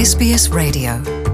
SBS Radio.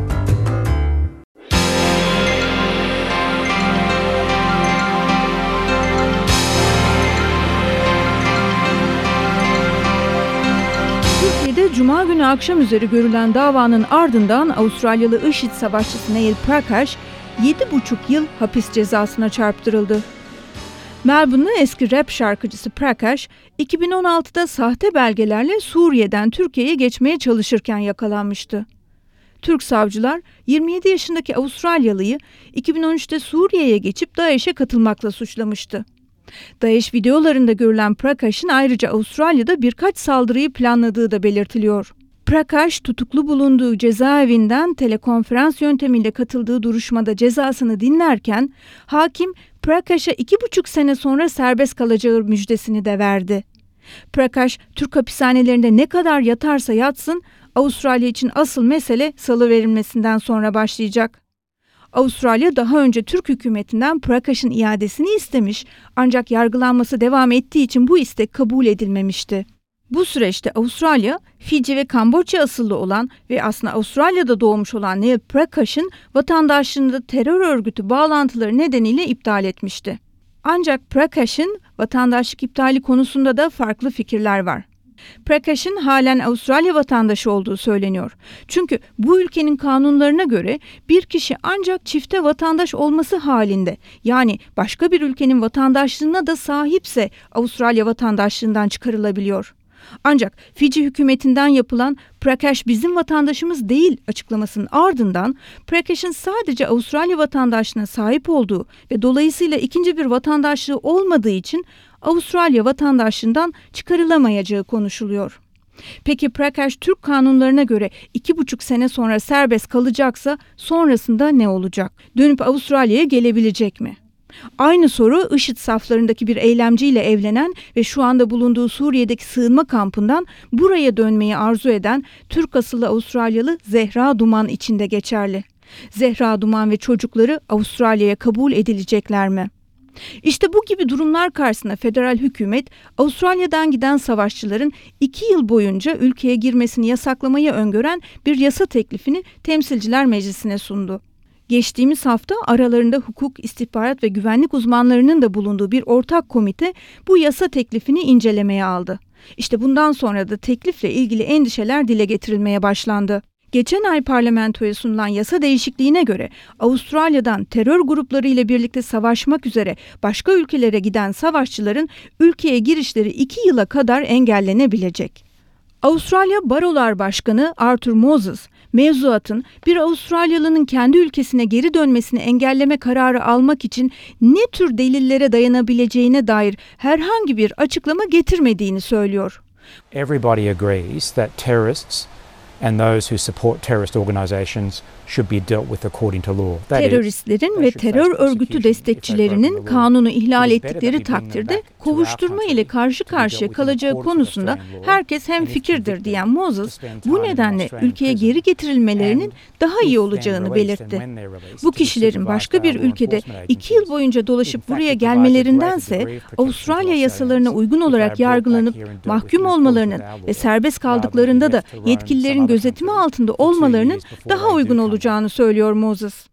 Türkiye'de Cuma günü akşam üzeri görülen davanın ardından Avustralyalı IŞİD savaşçısı Neel Prakash 7,5 yıl hapis cezasına çarptırıldı. Melbourne'lı eski rap şarkıcısı Prakash, 2016'da sahte belgelerle Suriye'den Türkiye'ye geçmeye çalışırken yakalanmıştı. Türk savcılar 27 yaşındaki Avustralyalıyı 2013'te Suriye'ye geçip DAEŞ'e katılmakla suçlamıştı. DAEŞ videolarında görülen Prakash'ın ayrıca Avustralya'da birkaç saldırıyı planladığı da belirtiliyor. Prakash tutuklu bulunduğu cezaevinden telekonferans yöntemiyle katıldığı duruşmada cezasını dinlerken hakim Prakash'a 2,5 sene sonra serbest kalacağı müjdesini de verdi. Prakash, Türk hapishanelerinde ne kadar yatarsa yatsın, Avustralya için asıl mesele salıverilmesinden sonra başlayacak. Avustralya daha önce Türk hükümetinden Prakash'ın iadesini istemiş, ancak yargılanması devam ettiği için bu istek kabul edilmemişti. Bu süreçte Avustralya, Fiji ve Kamboçya asıllı olan ve aslında Avustralya'da doğmuş olan Neel Prakash'ın vatandaşlığını da terör örgütü bağlantıları nedeniyle iptal etmişti. Ancak Prakash'ın vatandaşlık iptali konusunda da farklı fikirler var. Prakash'ın halen Avustralya vatandaşı olduğu söyleniyor. Çünkü bu ülkenin kanunlarına göre bir kişi ancak çifte vatandaş olması halinde, yani başka bir ülkenin vatandaşlığına da sahipse Avustralya vatandaşlığından çıkarılabiliyor. Ancak Fiji hükümetinden yapılan Prakash bizim vatandaşımız değil açıklamasının ardından Prakash'ın sadece Avustralya vatandaşlığına sahip olduğu ve dolayısıyla ikinci bir vatandaşlığı olmadığı için Avustralya vatandaşlığından çıkarılamayacağı konuşuluyor. Peki Prakash Türk kanunlarına göre 2,5 sene sonra serbest kalacaksa sonrasında ne olacak? Dönüp Avustralya'ya gelebilecek mi? Aynı soru IŞİD saflarındaki bir eylemciyle evlenen ve şu anda bulunduğu Suriye'deki sığınma kampından buraya dönmeyi arzu eden Türk asıllı Avustralyalı Zehra Duman için de geçerli. Zehra Duman ve çocukları Avustralya'ya kabul edilecekler mi? İşte bu gibi durumlar karşısında federal hükümet Avustralya'dan giden savaşçıların 2 yıl boyunca ülkeye girmesini yasaklamayı öngören bir yasa teklifini Temsilciler Meclisi'ne sundu. Geçtiğimiz hafta aralarında hukuk, istihbarat ve güvenlik uzmanlarının da bulunduğu bir ortak komite bu yasa teklifini incelemeye aldı. İşte bundan sonra da teklifle ilgili endişeler dile getirilmeye başlandı. Geçen ay parlamentoya sunulan yasa değişikliğine göre Avustralya'dan terör grupları ile birlikte savaşmak üzere başka ülkelere giden savaşçıların ülkeye girişleri 2 yıla kadar engellenebilecek. Avustralya Barolar Başkanı Arthur Moses, mevzuatın bir Avustralyalının kendi ülkesine geri dönmesini engelleme kararı almak için ne tür delillere dayanabileceğine dair herhangi bir açıklama getirmediğini söylüyor. Everybody agrees that terrorists and those who support terrorist organizations should be dealt with according to law. Teröristlerin ve terör örgütü destekçilerinin kanunu ihlal ettikleri takdirde kovuşturma ile karşı karşıya kalacağı konusunda herkes hemfikirdir diyen Moses, bu nedenle ülkeye geri getirilmelerinin daha iyi olacağını belirtti. Bu kişilerin başka bir ülkede 2 yıl boyunca dolaşıp buraya gelmelerindense Avustralya yasalarına uygun olarak yargılanıp mahkum olmalarının ve serbest kaldıklarında da yetkililerin gözetimi altında olmalarının daha uygun olacağını söylüyor Moses.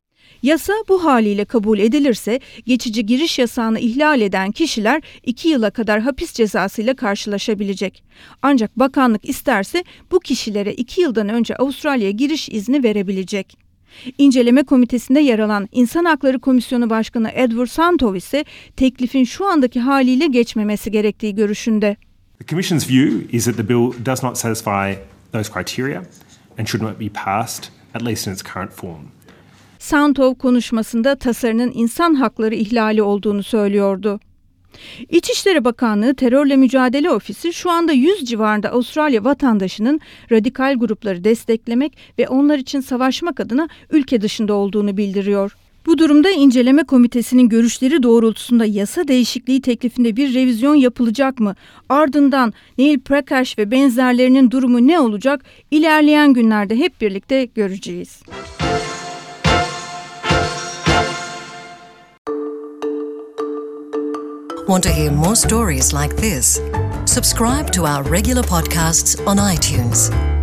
Yasa bu haliyle kabul edilirse geçici giriş yasağını ihlal eden kişiler 2 yıla kadar hapis cezasıyla karşılaşabilecek. Ancak bakanlık isterse bu kişilere 2 yıldan önce Avustralya'ya giriş izni verebilecek. İnceleme komitesinde yer alan İnsan Hakları Komisyonu Başkanı Edward Santov ise teklifin şu andaki haliyle geçmemesi gerektiği görüşünde. The Commission's view is that the bill does not satisfy those criteria and should not be passed, at least in its current form. Santov konuşmasında tasarının insan hakları ihlali olduğunu söylüyordu. İçişleri Bakanlığı Terörle Mücadele Ofisi şu anda 100 civarında Avustralya vatandaşının radikal grupları desteklemek ve onlar için savaşmak adına ülke dışında olduğunu bildiriyor. Bu durumda inceleme komitesinin görüşleri doğrultusunda yasa değişikliği teklifinde bir revizyon yapılacak mı? Ardından Neel Prakash ve benzerlerinin durumu ne olacak? İlerleyen günlerde hep birlikte göreceğiz. Want to hear more stories like this? Subscribe to our regular podcasts on iTunes.